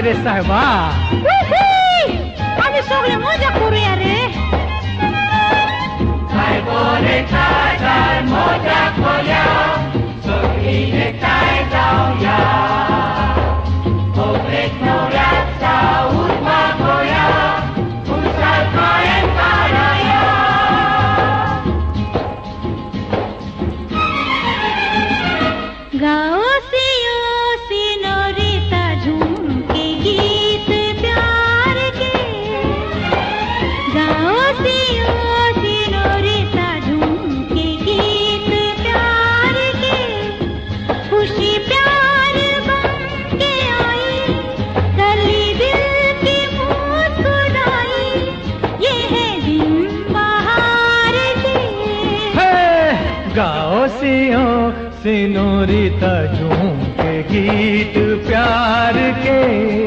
रे साहबा আমি সকলে মজা করে আরে সাহেবরে খাজার মজা কয়া সকিনে খাই যাও ইয়া ওরে নোরা সাউর মা কয়া উসাল কায়েম কারায়া गाओ सियो सिनोरिता झूम के गीत प्यार के गाओ सियो सिनोरिता झूम के गीत प्यार के खुशी प्यार बन के आई कली दिल की मुस्कुराई ये है दिन बहार के गाओ सियो सिनोरिता झूम के गीत प्यार के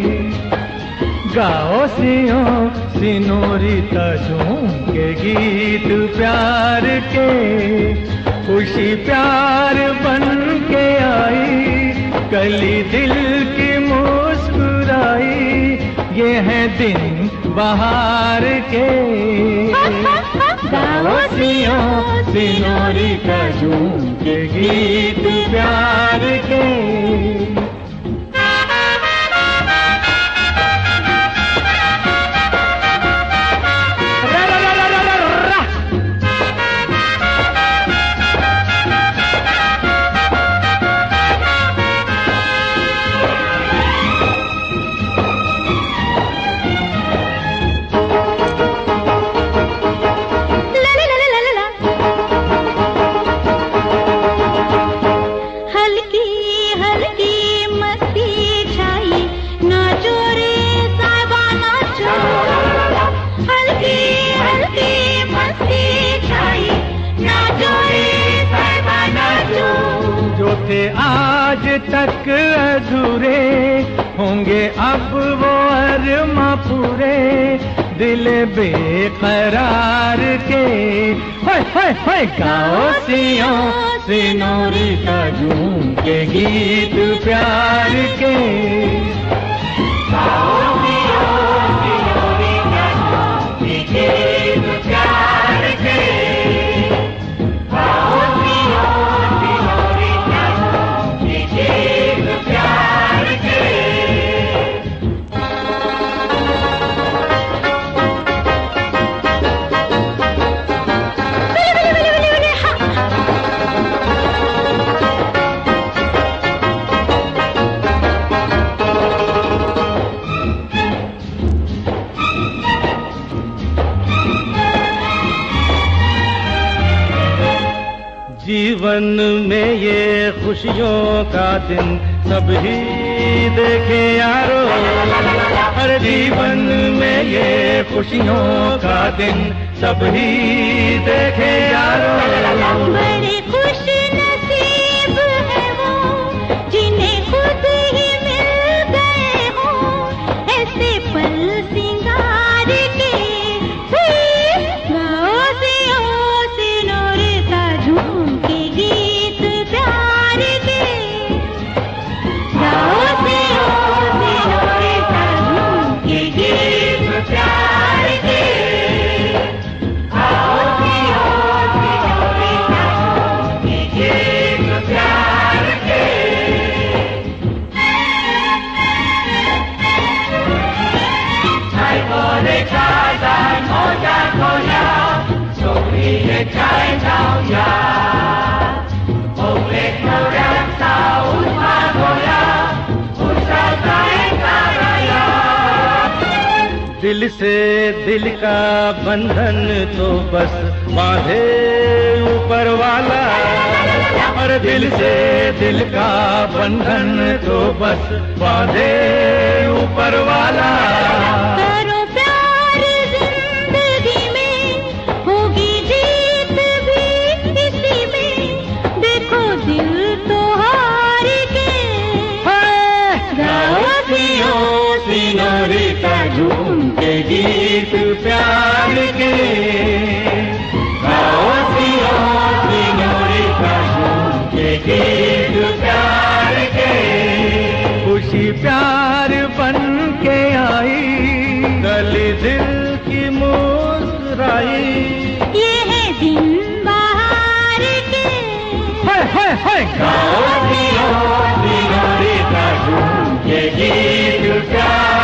गाओ सियो सिनोरिता झूम के गीत प्यार के खुशी प्यार बन के आई कली दिल की मुस्कुराई ये है दिन बहार के गाओ सियो सिनोरिता झूम के गीत प्यार के थे आज तक अधूरे होंगे अब वो अरमा पूरे दिल बेकरार के हाय गाओ सियो सिनोरिता झूम के गीत प्यार के गाओ सियो सिनोरिता झूम के गीत प्यार के गाओ सियो सिनोरिता झूम के गीत प्यार के जीवन में ये खुशियों का दिन सब ही देखे यारो हर जीवन में ये खुशियों का दिन सब ही देखे यारो बड़े खुश नसीब है वो जिन्हें खुद ही मिल गए हो ऐसे पल सिंगार के गाओ सियो सिनोरिता झूम के गीत प्यार के गाओ सियो सिनोरिता झूम के गीत प्यार के गाओ सियो सिनोरिता झूम के गीत प्यार के साहेबरे खाजार मजा कया सकिने खाई जाओ या ओरे নোরা সাউর মা কয়া উসাল কায়েম কারায়া दिल से दिल का बंधन तो बस बांधे ऊपर वाला और दिल से दिल का बंधन तो बस बांधे ऊपर वाला करो प्यार जिंदगी में होगी जीत भी इसी में देखो दिल तो हार के गाओ सियो सिनोरिता झूम के गीत प्यार के गाओ सियो सिनोरिता झूम के गीत प्यार के खुशी प्यार बन गाओ सिनोरिता झूम के गीत प्यार